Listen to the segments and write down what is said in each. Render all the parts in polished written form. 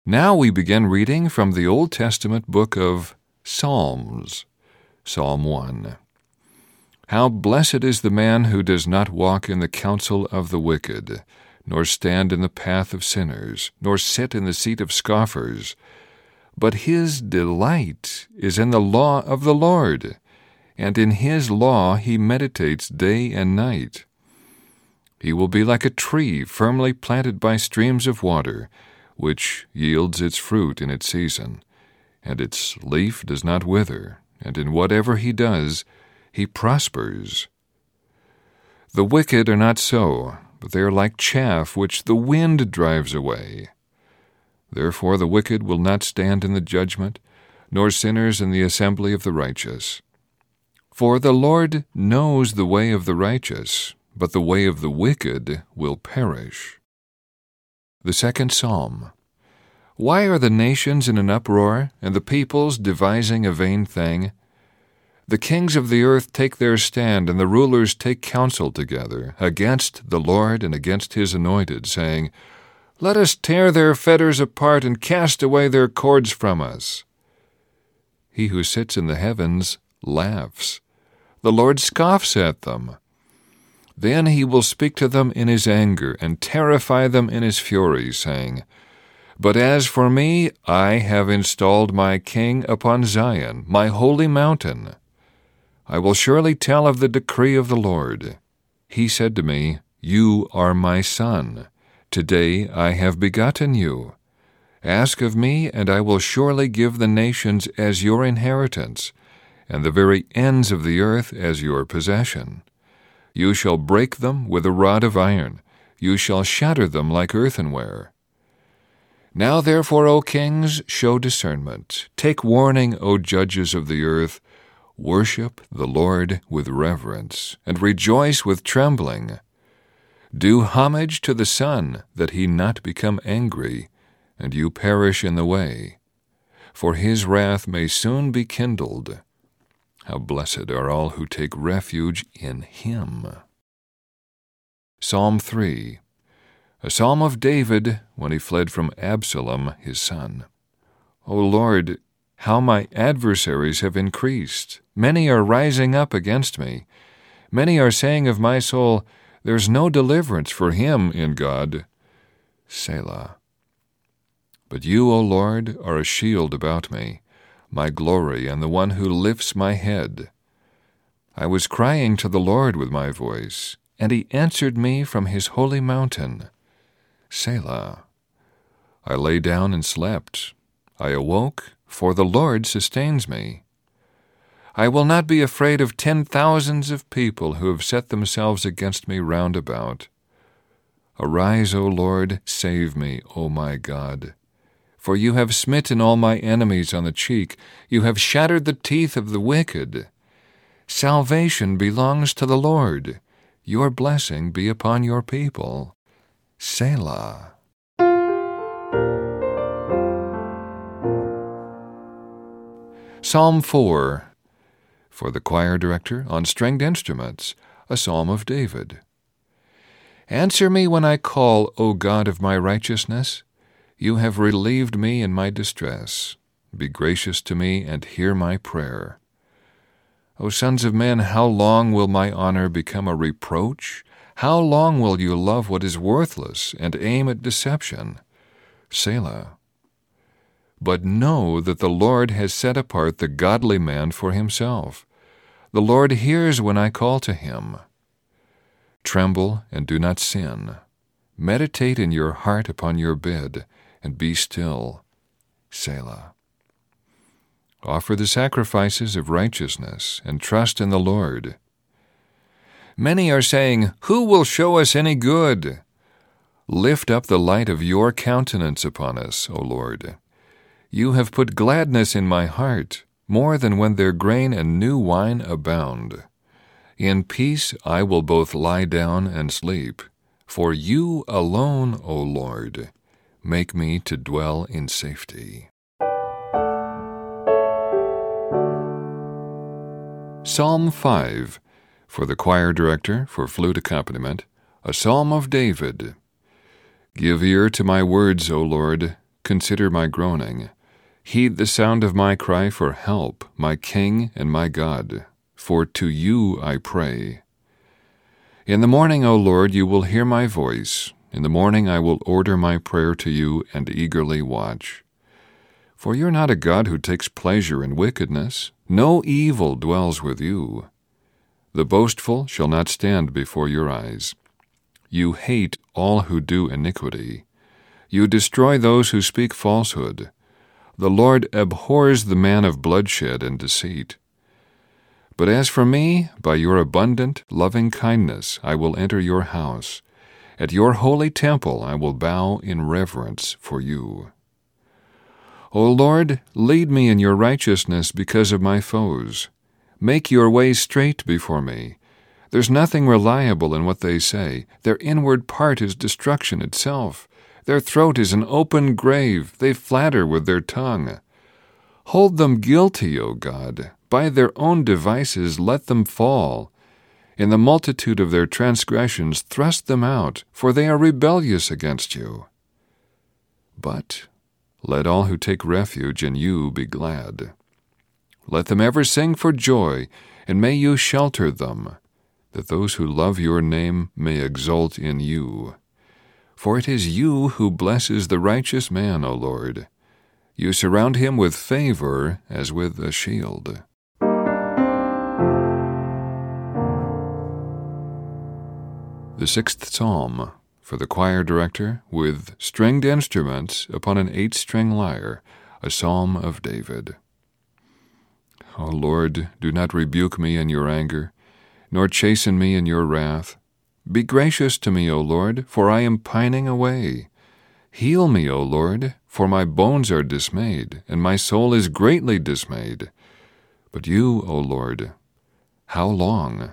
Now we begin reading from the Old Testament book of Psalms. Psalm 1. How blessed is the man who does not walk in the counsel of the wicked, nor stand in the path of sinners, nor sit in the seat of scoffers. But his delight is in the law of the Lord, and in his law he meditates day and night. He will be like a tree firmly planted by streams of water, which yields its fruit in its season, and its leaf does not wither, and in whatever he does, he prospers. The wicked are not so, but they are like chaff which the wind drives away. Therefore the wicked will not stand in the judgment, nor sinners in the assembly of the righteous. For the Lord knows the way of the righteous, but the way of the wicked will perish. The second Psalm. Why are the nations in an uproar, and the peoples devising a vain thing? The kings of the earth take their stand, and the rulers take counsel together, against the Lord and against his anointed, saying, Let us tear their fetters apart and cast away their cords from us. He who sits in the heavens laughs. The Lord scoffs at them. Then he will speak to them in his anger and terrify them in his fury, saying, But as for me, I have installed my king upon Zion, my holy mountain. I will surely tell of the decree of the Lord. He said to me, You are my son. Today I have begotten you. Ask of me, and I will surely give the nations as your inheritance, and the very ends of the earth as your possession. You shall break them with a rod of iron. You shall shatter them like earthenware. Now therefore, O kings, show discernment. Take warning, O judges of the earth. Worship the Lord with reverence, and rejoice with trembling. Do homage to the Son, that he not become angry, and you perish in the way. For his wrath may soon be kindled. How blessed are all who take refuge in him. Psalm 3. A psalm of David when he fled from Absalom his son. O Lord, how my adversaries have increased. Many are rising up against me. Many are saying of my soul, There's no deliverance for him in God. Selah. But you, O Lord, are a shield about me, my glory, and the one who lifts my head. I was crying to the Lord with my voice, and he answered me from his holy mountain. Selah. I lay down and slept. I awoke, for the Lord sustains me. I will not be afraid of 10,000s of people who have set themselves against me round about. Arise, O Lord, save me, O my God. For you have smitten all my enemies on the cheek. You have shattered the teeth of the wicked. Salvation belongs to the Lord. Your blessing be upon your people. Selah. Psalm 4. For the choir director on stringed instruments, a psalm of David. Answer me when I call, O God of my righteousness. You have relieved me in my distress. Be gracious to me and hear my prayer. O sons of men, how long will my honor become a reproach? How long will you love what is worthless and aim at deception? Selah. But know that the Lord has set apart the godly man for himself. The Lord hears when I call to him. Tremble and do not sin. Meditate in your heart upon your bed, and be still. Selah. Offer the sacrifices of righteousness, and trust in the Lord. Many are saying, Who will show us any good? Lift up the light of your countenance upon us, O Lord. You have put gladness in my heart, more than when their grain and new wine abound. In peace I will both lie down and sleep, for you alone, O Lord, make me to dwell in safety. Psalm 5. For the choir director, for flute accompaniment, a psalm of David. Give ear to my words, O Lord. consider my groaning. Heed the sound of my cry for help, my King and my God, for to you I pray. In the morning, O Lord, you will hear my voice. In the morning I will order my prayer to you and eagerly watch. For you're not a God who takes pleasure in wickedness. No evil dwells with you. The boastful shall not stand before your eyes. You hate all who do iniquity. You destroy those who speak falsehood. The Lord abhors the man of bloodshed and deceit. But as for me, by your abundant loving kindness I will enter your house. At your holy temple I will bow in reverence for you. O Lord, lead me in your righteousness because of my foes. Make your way straight before me. There's nothing reliable in what they say. Their inward part is destruction itself. Their throat is an open grave. They flatter with their tongue. Hold them guilty, O God. By their own devices let them fall. In the multitude of their transgressions thrust them out, for they are rebellious against you. But let all who take refuge in you be glad. Let them ever sing for joy, and may you shelter them, that those who love your name may exult in you. For it is you who blesses the righteous man, O Lord. You surround him with favor as with a shield. The 6th Psalm, for the choir director, with stringed instruments upon an 8-string lyre, a psalm of David. O Lord, do not rebuke me in your anger, nor chasten me in your wrath. Be gracious to me, O Lord, for I am pining away. Heal me, O Lord, for my bones are dismayed, and my soul is greatly dismayed. But you, O Lord, how long?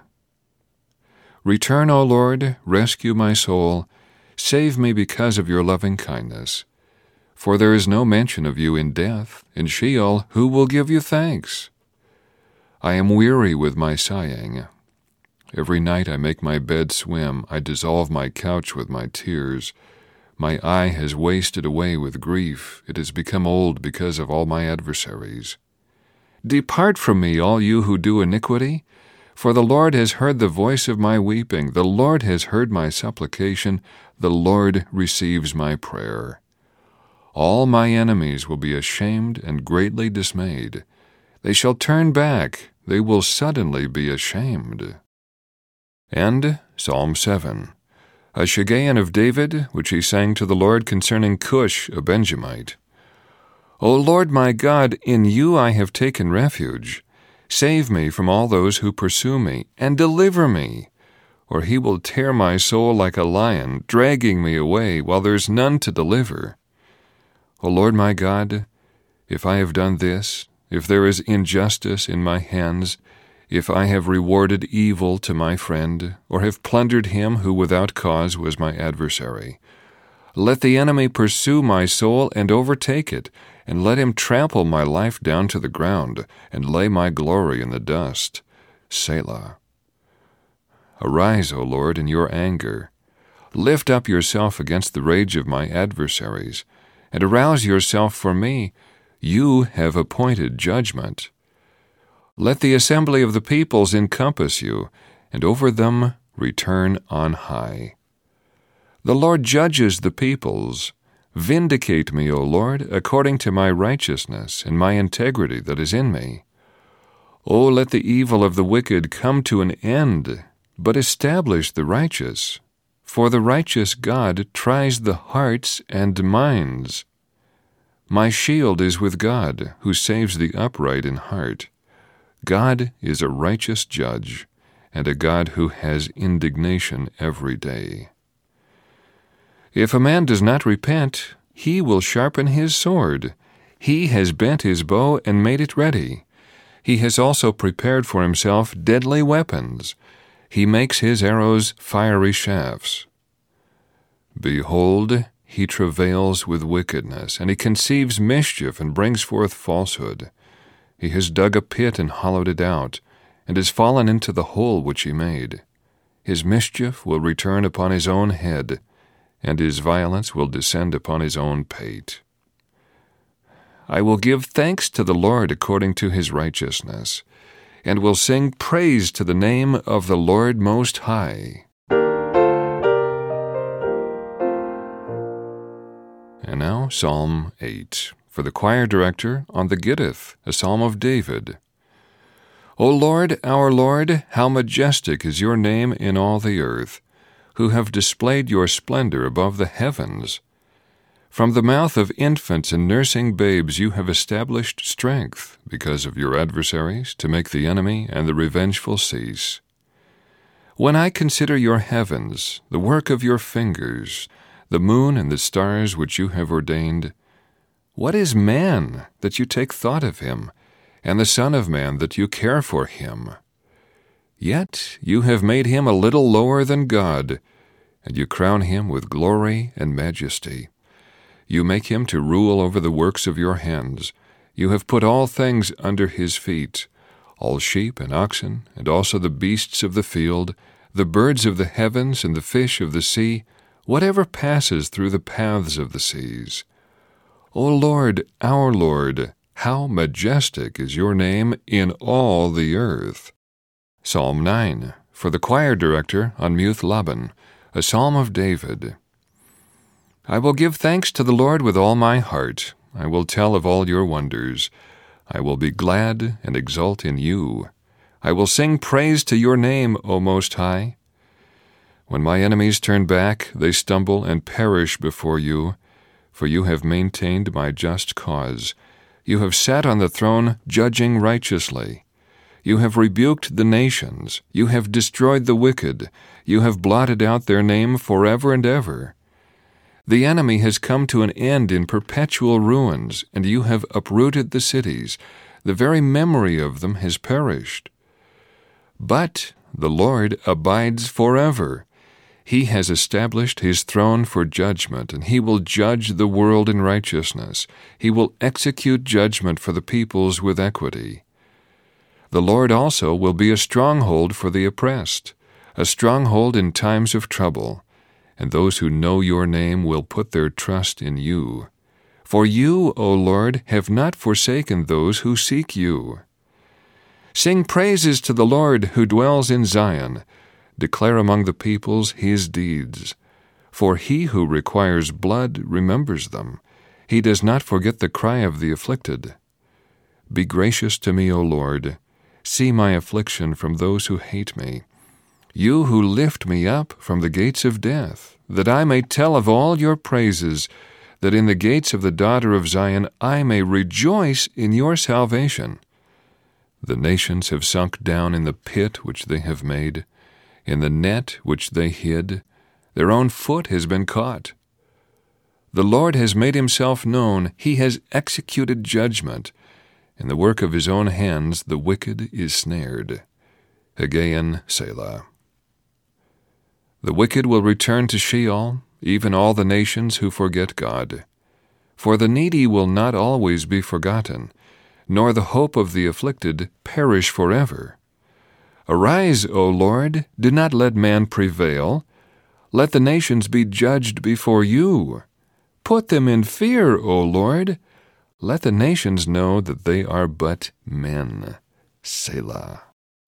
Return, O Lord, rescue my soul. Save me because of your loving kindness. For there is no mention of you in death. In Sheol, who will give you thanks? I am weary with my sighing. Every night I make my bed swim. I dissolve my couch with my tears. My eye has wasted away with grief. It has become old because of all my adversaries. Depart from me, all you who do iniquity. For the Lord has heard the voice of my weeping. The Lord has heard my supplication. The Lord receives my prayer. All my enemies will be ashamed and greatly dismayed. They shall turn back. They will suddenly be ashamed. And Psalm 7, a Shiggaion of David, which he sang to the Lord concerning Cush, a Benjamite. O Lord my God, in you I have taken refuge. Save me from all those who pursue me, and deliver me, or he will tear my soul like a lion, dragging me away while there's none to deliver. O Lord my God, if I have done this, if there is injustice in my hands, if I have rewarded evil to my friend, or have plundered him who without cause was my adversary, let the enemy pursue my soul and overtake it, and let him trample my life down to the ground, and lay my glory in the dust. Selah. Arise, O Lord, in your anger. Lift up yourself against the rage of my adversaries, and arouse yourself for me. You have appointed judgment. Let the assembly of the peoples encompass you, and over them return on high. The Lord judges the peoples. Vindicate me, O Lord, according to my righteousness and my integrity that is in me. O let the evil of the wicked come to an end, but establish the righteous. For the righteous God tries the hearts and minds. My shield is with God, who saves the upright in heart. God is a righteous judge, and a God who has indignation every day. If a man does not repent, he will sharpen his sword. He has bent his bow and made it ready. He has also prepared for himself deadly weapons. He makes his arrows fiery shafts. Behold, he travails with wickedness, and he conceives mischief and brings forth falsehood. He has dug a pit and hollowed it out, and has fallen into the hole which he made. His mischief will return upon his own head, and his violence will descend upon his own pate. I will give thanks to the Lord according to his righteousness, and will sing praise to the name of the Lord Most High. And now Psalm 8, for the choir director on the Gittith, a psalm of David. O Lord, our Lord, how majestic is your name in all the earth, who have displayed your splendor above the heavens. From the mouth of infants and nursing babes you have established strength, because of your adversaries, to make the enemy and the revengeful cease. When I consider your heavens, the work of your fingers, the moon and the stars which you have ordained, what is man that you take thought of him, and the Son of Man that you care for him? Yet you have made him a little lower than God, and you crown him with glory and majesty. You make him to rule over the works of your hands. You have put all things under his feet, all sheep and oxen, and also the beasts of the field, the birds of the heavens and the fish of the sea, whatever passes through the paths of the seas. O Lord, our Lord, how majestic is your name in all the earth. Psalm 9, for the choir director on Muth Laban, a psalm of David. I will give thanks to the Lord with all my heart. I will tell of all your wonders. I will be glad and exult in you. I will sing praise to your name, O Most High. When my enemies turn back, they stumble and perish before you, for you have maintained my just cause. You have sat on the throne judging righteously. You have rebuked the nations. You have destroyed the wicked. You have blotted out their name forever and ever. The enemy has come to an end in perpetual ruins, and you have uprooted the cities. The very memory of them has perished. But the Lord abides forever. He has established his throne for judgment, and he will judge the world in righteousness. He will execute judgment for the peoples with equity. The Lord also will be a stronghold for the oppressed, a stronghold in times of trouble, and those who know your name will put their trust in you. For you, O Lord, have not forsaken those who seek you. Sing praises to the Lord who dwells in Zion. Declare among the peoples his deeds. For he who requires blood remembers them. He does not forget the cry of the afflicted. Be gracious to me, O Lord. See my affliction from those who hate me. You who lift me up from the gates of death, that I may tell of all your praises, that in the gates of the daughter of Zion I may rejoice in your salvation. The nations have sunk down in the pit which they have made, in the net which they hid. Their own foot has been caught. The Lord has made himself known. He has executed judgment. In the work of his own hands the wicked is snared. Haggaean, Selah. The wicked will return to Sheol, even all the nations who forget God. For the needy will not always be forgotten, nor the hope of the afflicted perish forever. Arise, O Lord, do not let man prevail. Let the nations be judged before you. Put them in fear, O Lord. Let the nations know that they are but men. Selah.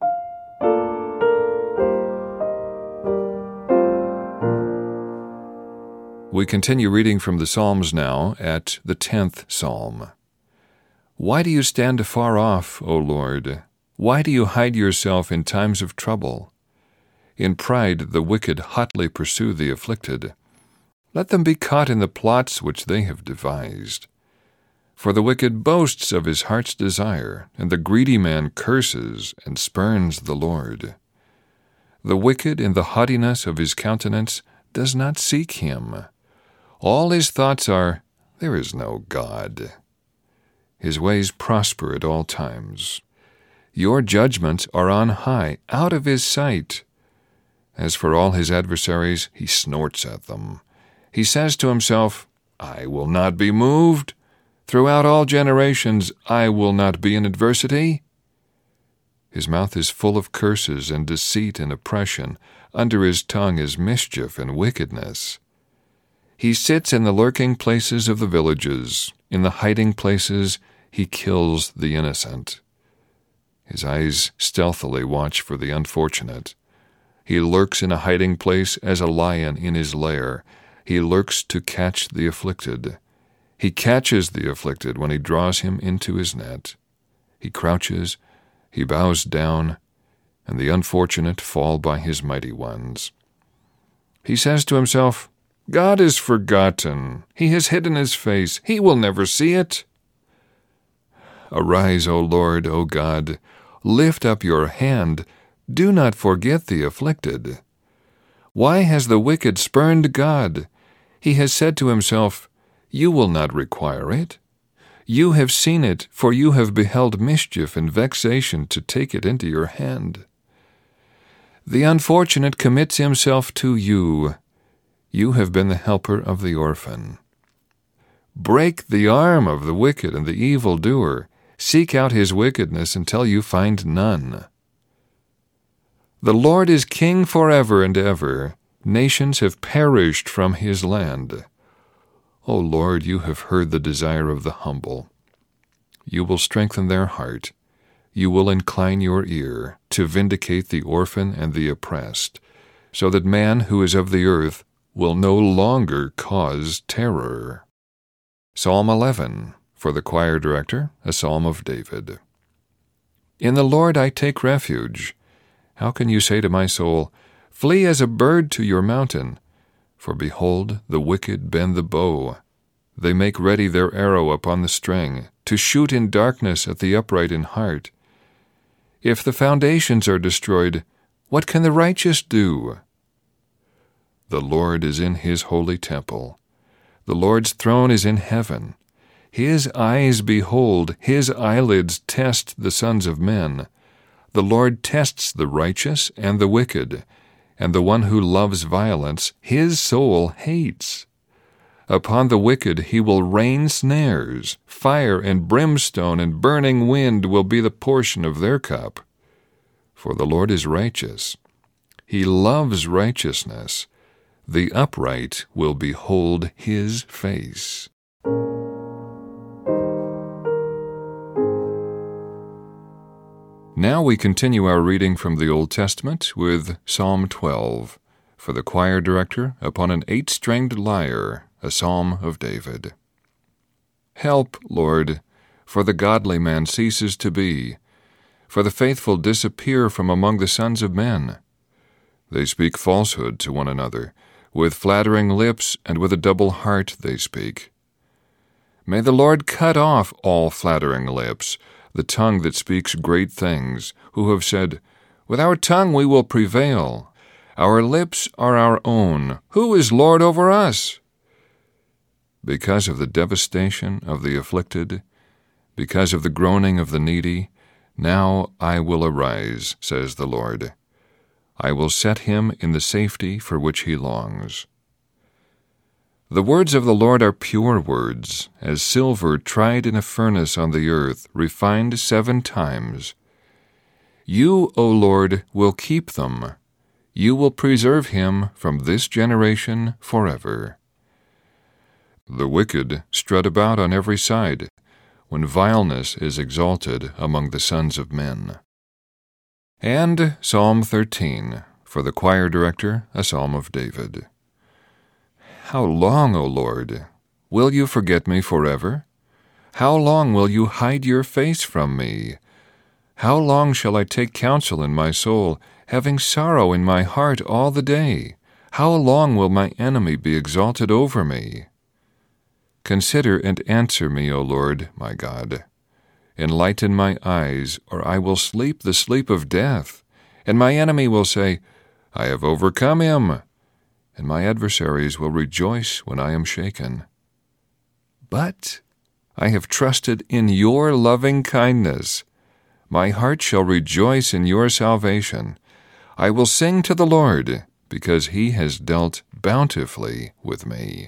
We continue reading from the Psalms now at the 10th Psalm. Why do you stand afar off, O Lord? Why do you hide yourself in times of trouble? In pride the wicked hotly pursue the afflicted. Let them be caught in the plots which they have devised. For the wicked boasts of his heart's desire, and the greedy man curses and spurns the Lord. The wicked in the haughtiness of his countenance does not seek him. All his thoughts are, there is no God. His ways prosper at all times. Your judgments are on high, out of his sight. As for all his adversaries, he snorts at them. He says to himself, I will not be moved. Throughout all generations, I will not be in adversity. His mouth is full of curses and deceit and oppression. Under his tongue is mischief and wickedness. He sits in the lurking places of the villages. In the hiding places he kills the innocent. His eyes stealthily watch for the unfortunate. He lurks in a hiding place as a lion in his lair. He lurks to catch the afflicted. He catches the afflicted when he draws him into his net. He crouches, he bows down, and the unfortunate fall by his mighty ones. He says to himself, God is forgotten. He has hidden his face. He will never see it. Arise, O Lord, O God. Lift up your hand. Do not forget the afflicted. Why has the wicked spurned God? He has said to himself, You will not require it. You have seen it, for you have beheld mischief and vexation to take it into your hand. The unfortunate commits himself to you. You have been the helper of the orphan. Break the arm of the wicked and the evildoer. Seek out his wickedness until you find none. The Lord is king forever and ever. Nations have perished from his land. O Lord, you have heard the desire of the humble. You will strengthen their heart. You will incline your ear to vindicate the orphan and the oppressed, so that man who is of the earth will no longer cause terror. Psalm 11, for the choir director, a psalm of David. In the Lord I take refuge. How can you say to my soul, Flee as a bird to your mountain? For behold, the wicked bend the bow. They make ready their arrow upon the string, to shoot in darkness at the upright in heart. If the foundations are destroyed, what can the righteous do? The Lord is in his holy temple. The Lord's throne is in heaven. His eyes behold, his eyelids test the sons of men. The Lord tests the righteous and the wicked, and the one who loves violence his soul hates. Upon the wicked he will rain snares. Fire and brimstone and burning wind will be the portion of their cup. For the Lord is righteous. He loves righteousness. The upright will behold his face. Now we continue our reading from the Old Testament with Psalm 12, for the choir director upon an 8-stringed lyre, a psalm of David. Help, Lord, for the godly man ceases to be, for the faithful disappear from among the sons of men. They speak falsehood to one another. With flattering lips and with a double heart they speak. May the Lord cut off all flattering lips, the tongue that speaks great things, who have said, With our tongue we will prevail. Our lips are our own. Who is Lord over us? Because of the devastation of the afflicted, because of the groaning of the needy, now I will arise, says the Lord. I will set him in the safety for which he longs. The words of the Lord are pure words, as silver tried in a furnace on the earth, refined 7 times. You, O Lord, will keep them. You will preserve him from this generation forever. The wicked strut about on every side, when vileness is exalted among the sons of men. And Psalm 13, for the choir director, a psalm of David. How long, O Lord, will you forget me forever? How long will you hide your face from me? How long shall I take counsel in my soul, having sorrow in my heart all the day? How long will my enemy be exalted over me? Consider and answer me, O Lord, my God. Enlighten my eyes, or I will sleep the sleep of death, and my enemy will say, I have overcome him, and my adversaries will rejoice when I am shaken. But I have trusted in your loving kindness. My heart shall rejoice in your salvation. I will sing to the Lord, because he has dealt bountifully with me.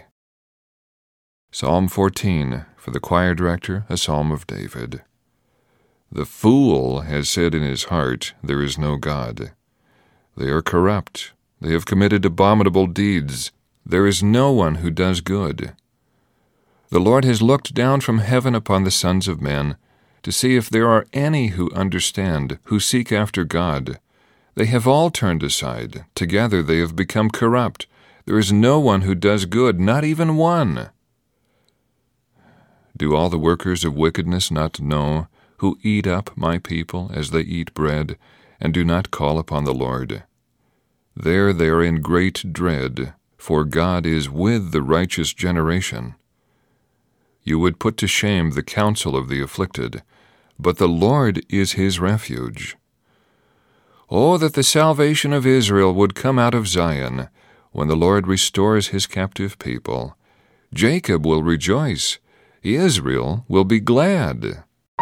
Psalm 14, for the choir director, a psalm of David. The fool has said in his heart, There is no God. They are corrupt. They have committed abominable deeds. There is no one who does good. The Lord has looked down from heaven upon the sons of men to see if there are any who understand, who seek after God. They have all turned aside. Together they have become corrupt. There is no one who does good, not even one. Do all the workers of wickedness not know, who eat up my people as they eat bread, and do not call upon the Lord? There they are in great dread, for God is with the righteous generation. You would put to shame the counsel of the afflicted, but the Lord is his refuge. Oh, that the salvation of Israel would come out of Zion, when the Lord restores his captive people. Jacob will rejoice, Israel will be glad.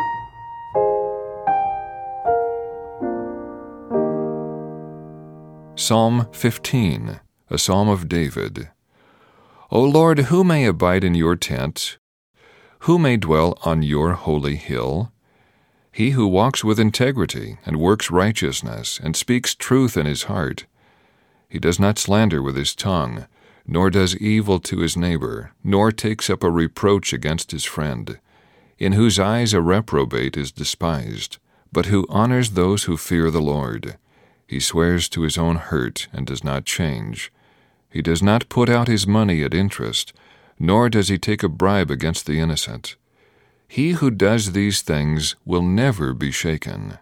Psalm 15, a psalm of David. O Lord, who may abide in your tent? Who may dwell on your holy hill? He who walks with integrity and works righteousness and speaks truth in his heart. He does not slander with his tongue, nor does evil to his neighbor, nor takes up a reproach against his friend, in whose eyes a reprobate is despised, but who honors those who fear the Lord. He swears to his own hurt and does not change. He does not put out his money at interest, nor does he take a bribe against the innocent. He who does these things will never be shaken.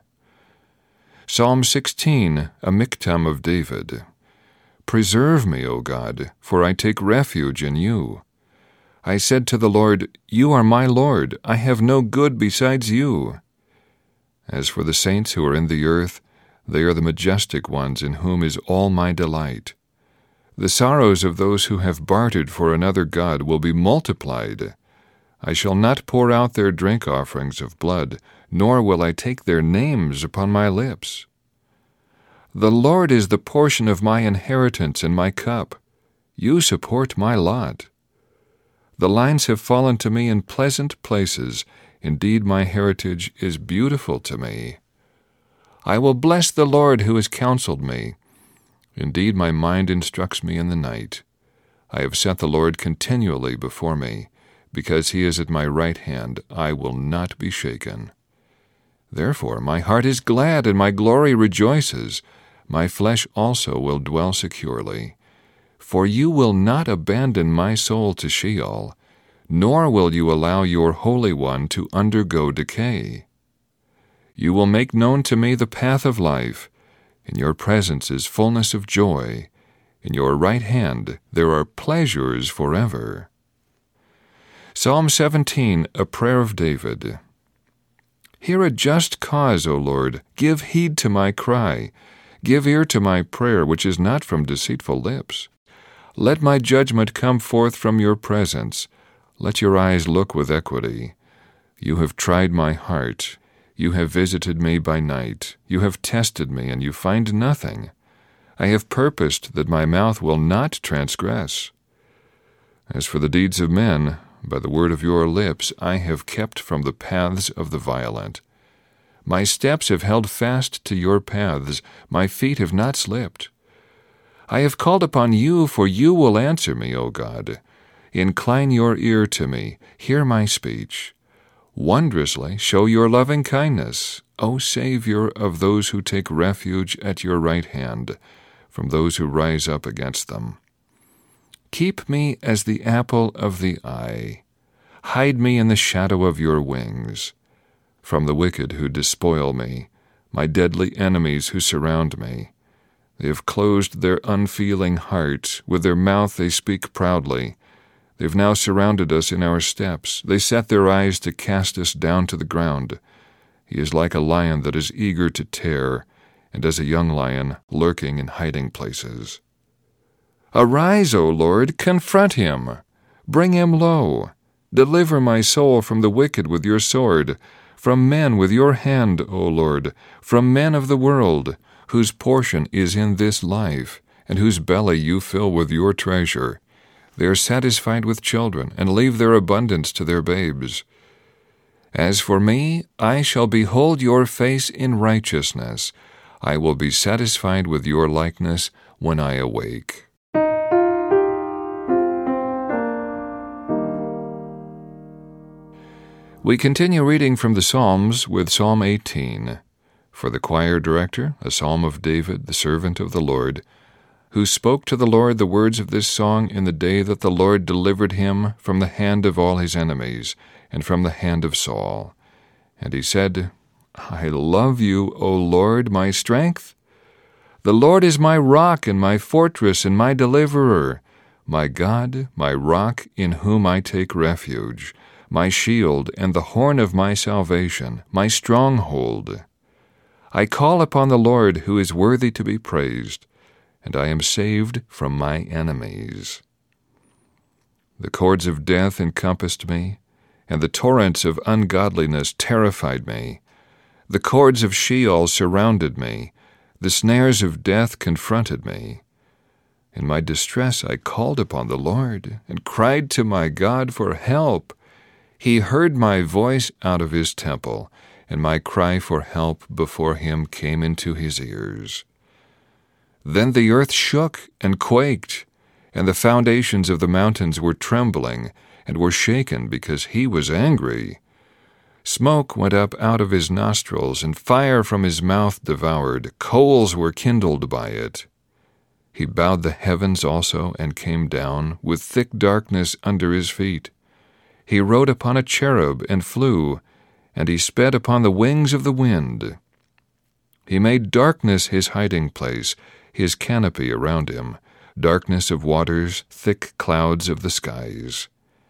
Psalm 16, a miktam of David. Preserve me, O God, for I take refuge in you. I said to the Lord, You are my Lord, I have no good besides you. As for the saints who are in the earth, they are the majestic ones in whom is all my delight. The sorrows of those who have bartered for another god will be multiplied. I shall not pour out their drink offerings of blood, nor will I take their names upon my lips. The Lord is the portion of my inheritance and my cup. You support my lot. The lines have fallen to me in pleasant places. Indeed, my heritage is beautiful to me. I will bless the Lord who has counseled me. Indeed, my mind instructs me in the night. I have set the Lord continually before me. Because he is at my right hand, I will not be shaken. Therefore my heart is glad and my glory rejoices. My flesh also will dwell securely. For you will not abandon my soul to Sheol, nor will you allow your Holy One to undergo decay. You will make known to me the path of life. In your presence is fullness of joy. In your right hand there are pleasures forever. Psalm 17, a prayer of David. Hear a just cause, O Lord. Give heed to my cry. Give ear to my prayer, which is not from deceitful lips. Let my judgment come forth from your presence. Let your eyes look with equity. You have tried my heart. You have visited me by night. You have tested me, and you find nothing. I have purposed that my mouth will not transgress. As for the deeds of men, by the word of your lips I have kept from the paths of the violent. My steps have held fast to your paths. My feet have not slipped. I have called upon you, for you will answer me, O God. Incline your ear to me. Hear my speech. Wondrously show your loving kindness, O Savior of those who take refuge at your right hand, from those who rise up against them. Keep me as the apple of the eye. Hide me in the shadow of your wings. From the wicked who despoil me, my deadly enemies who surround me. They have closed their unfeeling heart. With their mouth they speak proudly. They have now surrounded us in our steps. They set their eyes to cast us down to the ground. He is like a lion that is eager to tear, and as a young lion lurking in hiding places. Arise, O Lord, confront him. Bring him low. Deliver my soul from the wicked with your sword, from men with your hand, O Lord, from men of the world, whose portion is in this life, and whose belly you fill with your treasure. They are satisfied with children, and leave their abundance to their babes. As for me, I shall behold your face in righteousness. I will be satisfied with your likeness when I awake. We continue reading from the Psalms with Psalm 18. For the choir director, a psalm of David, the servant of the Lord, who spoke to the Lord the words of this song in the day that the Lord delivered him from the hand of all his enemies, and from the hand of Saul. And he said, I love you, O Lord, my strength. The Lord is my rock and my fortress and my deliverer, my God, my rock in whom I take refuge, my shield and the horn of my salvation, my stronghold. I call upon the Lord who is worthy to be praised, and I am saved from my enemies. The cords of death encompassed me, and the torrents of ungodliness terrified me. The cords of Sheol surrounded me, the snares of death confronted me. In my distress I called upon the Lord, and cried to my God for help. He heard my voice out of his temple, and my cry for help before him came into his ears. Then the earth shook and quaked, and the foundations of the mountains were trembling and were shaken because he was angry. Smoke went up out of his nostrils, and fire from his mouth devoured. Coals were kindled by it. He bowed the heavens also and came down, with thick darkness under his feet. He rode upon a cherub and flew, and he sped upon the wings of the wind. He made darkness his hiding place, his canopy around him, darkness of waters, thick clouds of the skies.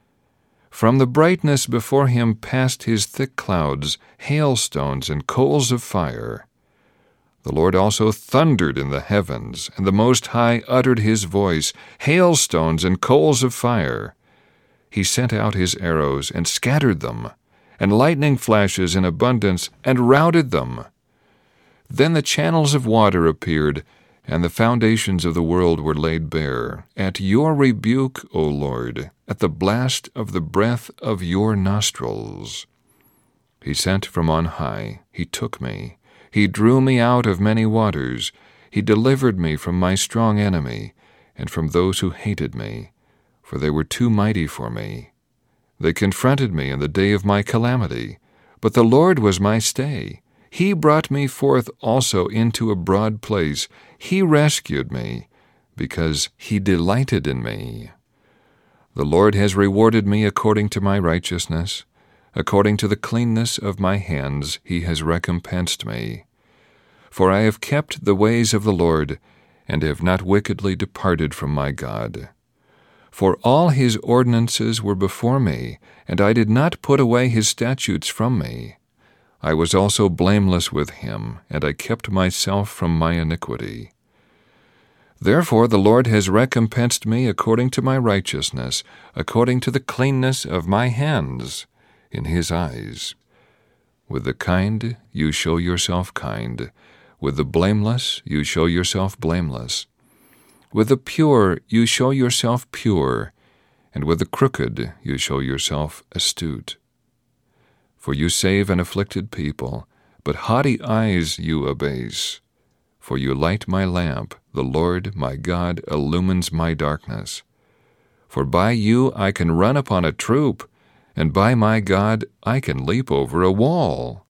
From the brightness before him passed his thick clouds, hailstones and coals of fire. The Lord also thundered in the heavens, and the Most High uttered his voice, hailstones and coals of fire. He sent out his arrows and scattered them, and lightning flashes in abundance and routed them. Then the channels of water appeared, and the foundations of the world were laid bare. At your rebuke, O Lord, at the blast of the breath of your nostrils. He sent from on high, he took me. He drew me out of many waters. He delivered me from my strong enemy, and from those who hated me, for they were too mighty for me. They confronted me in the day of my calamity, but the Lord was my stay. He brought me forth also into a broad place. He rescued me, because he delighted in me. The Lord has rewarded me according to my righteousness. According to the cleanness of my hands he has recompensed me. For I have kept the ways of the Lord, and have not wickedly departed from my God. For all his ordinances were before me, and I did not put away his statutes from me. I was also blameless with him, and I kept myself from my iniquity. Therefore the Lord has recompensed me according to my righteousness, according to the cleanness of my hands, in his eyes. With the kind you show yourself kind, with the blameless you show yourself blameless. With the pure you show yourself pure, and with the crooked you show yourself astute. For you save an afflicted people, but haughty eyes you abase. For you light my lamp, the Lord my God illumines my darkness. For by you I can run upon a troop, and by my God I can leap over a wall.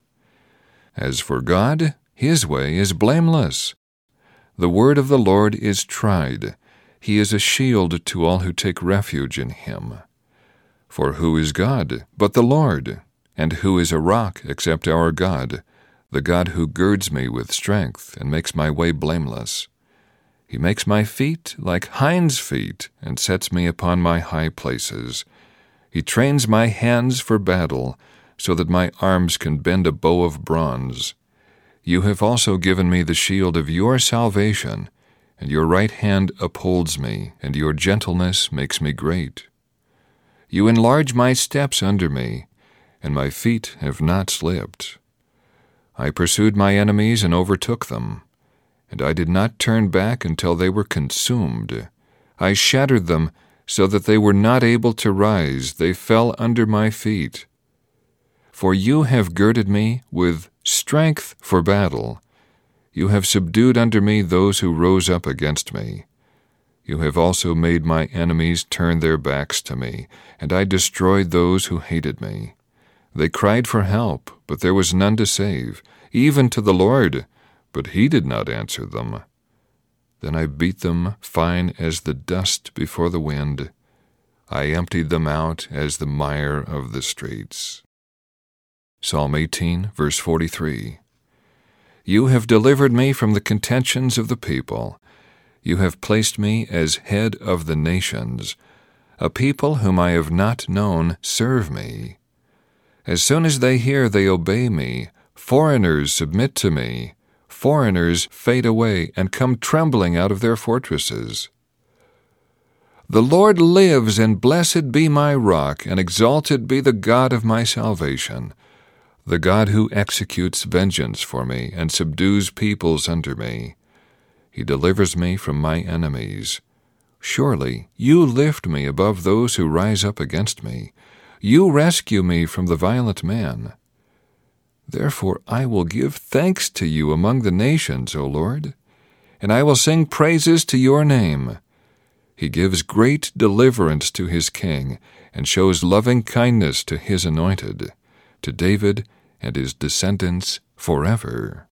As for God, his way is blameless. The word of the Lord is tried. He is a shield to all who take refuge in him. For who is God but the Lord? And who is a rock except our God, the God who girds me with strength and makes my way blameless? He makes my feet like hinds' feet and sets me upon my high places. He trains my hands for battle, so that my arms can bend a bow of bronze. You have also given me the shield of your salvation, and your right hand upholds me, and your gentleness makes me great. You enlarge my steps under me, and my feet have not slipped. I pursued my enemies and overtook them, and I did not turn back until they were consumed. I shattered them so that they were not able to rise. They fell under my feet. For you have girded me with strength for battle. You have subdued under me those who rose up against me. You have also made my enemies turn their backs to me, and I destroyed those who hated me. They cried for help, but there was none to save, even to the Lord, but he did not answer them. Then I beat them fine as the dust before the wind. I emptied them out as the mire of the streets. Psalm 18, verse 43. You have delivered me from the contentions of the people. You have placed me as head of the nations. A people whom I have not known serve me. As soon as they hear, they obey me. Foreigners submit to me. Foreigners fade away and come trembling out of their fortresses. The Lord lives, and blessed be my rock, and exalted be the God of my salvation, the God who executes vengeance for me and subdues peoples under me. He delivers me from my enemies. Surely you lift me above those who rise up against me. You rescue me from the violent man. Therefore I will give thanks to you among the nations, O Lord, and I will sing praises to your name. He gives great deliverance to his king, and shows loving kindness to his anointed, to David and his descendants forever.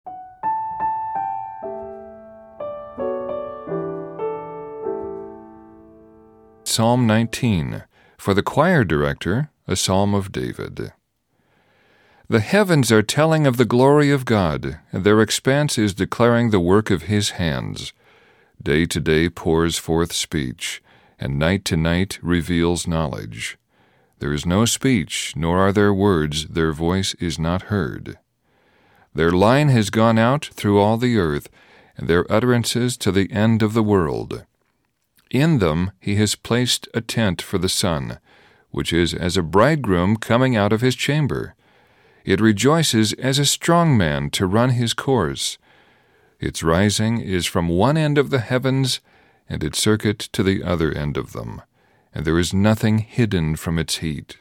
Psalm 19. For the choir director, a psalm of David. The heavens are telling of the glory of God, and their expanse is declaring the work of his hands. Day to day pours forth speech, and night to night reveals knowledge. There is no speech, nor are there words, their voice is not heard. Their line has gone out through all the earth, and their utterances to the end of the world. In them he has placed a tent for the sun, which is as a bridegroom coming out of his chamber. It rejoices as a strong man to run his course. Its rising is from one end of the heavens, and its circuit to the other end of them, and there is nothing hidden from its heat.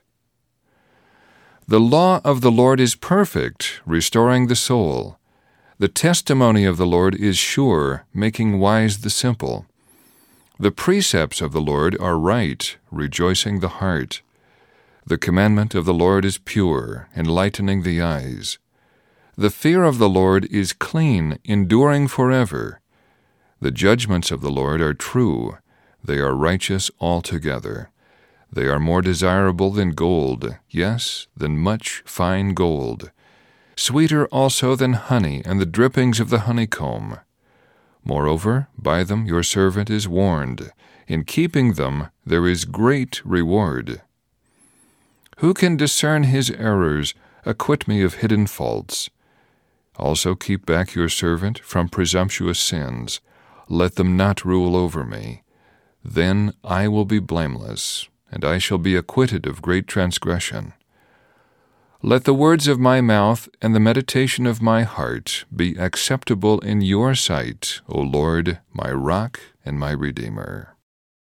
The law of the Lord is perfect, restoring the soul. The testimony of the Lord is sure, making wise the simple. The precepts of the Lord are right, rejoicing the heart. The commandment of the Lord is pure, enlightening the eyes. The fear of the Lord is clean, enduring forever. The judgments of the Lord are true. They are righteous altogether. They are more desirable than gold, yes, than much fine gold. Sweeter also than honey and the drippings of the honeycomb. Moreover, by them your servant is warned. In keeping them there is great reward. Who can discern his errors? Acquit me of hidden faults. Also keep back your servant from presumptuous sins. Let them not rule over me. Then I will be blameless, and I shall be acquitted of great transgression. Let the words of my mouth and the meditation of my heart be acceptable in your sight, O Lord, my rock and my Redeemer.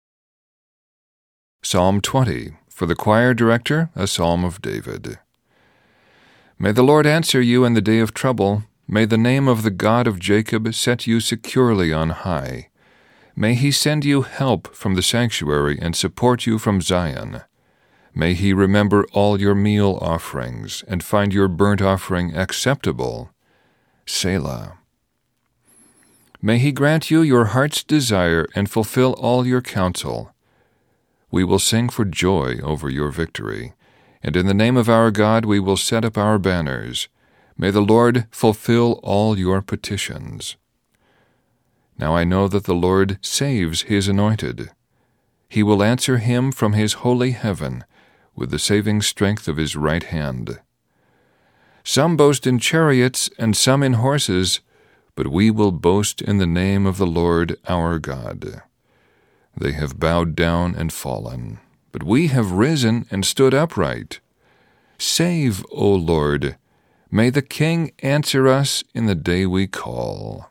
Psalm 20. For the choir director, a psalm of David. May the Lord answer you in the day of trouble. May the name of the God of Jacob set you securely on high. May he send you help from the sanctuary and support you from Zion. May he remember all your meal offerings and find your burnt offering acceptable. Selah. May he grant you your heart's desire and fulfill all your counsel. We will sing for joy over your victory, and in the name of our God we will set up our banners. May the Lord fulfill all your petitions. Now I know that the Lord saves his anointed. He will answer him from his holy heaven with the saving strength of his right hand. Some boast in chariots and some in horses, but we will boast in the name of the Lord our God. They have bowed down and fallen, but we have risen and stood upright. Save, O Lord. May the King answer us in the day we call.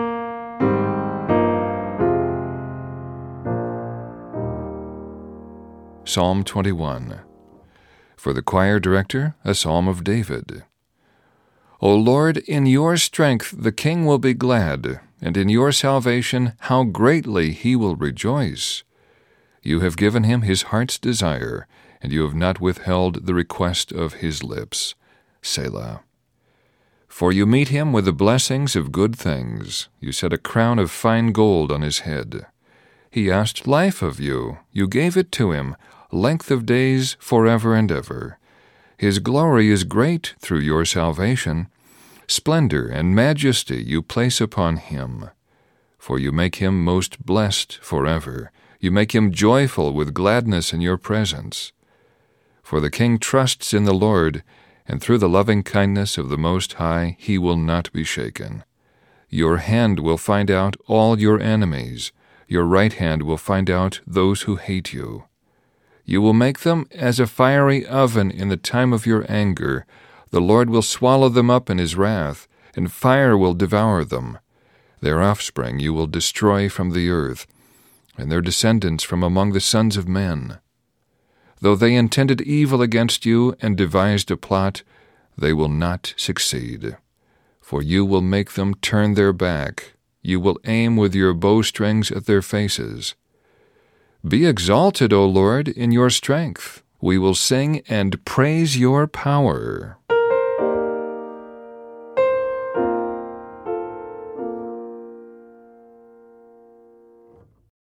Psalm 21. For the choir director, a psalm of David. O Lord, in your strength the king will be glad, and in your salvation how greatly he will rejoice. You have given him his heart's desire, and you have not withheld the request of his lips. Selah. For you meet him with the blessings of good things. You set a crown of fine gold on his head. He asked life of you. You gave it to him, length of days forever and ever. His glory is great through your salvation. Splendor and majesty you place upon him. For you make him most blessed forever. You make him joyful with gladness in your presence. For the king trusts in the Lord, and through the loving kindness of the Most High he will not be shaken. Your hand will find out all your enemies. Your right hand will find out those who hate you. You will make them as a fiery oven in the time of your anger. The Lord will swallow them up in his wrath, and fire will devour them. Their offspring you will destroy from the earth, and their descendants from among the sons of men. Though they intended evil against you and devised a plot, they will not succeed. For you will make them turn their back. You will aim with your bowstrings at their faces. Be exalted, O Lord, in your strength. We will sing and praise your power.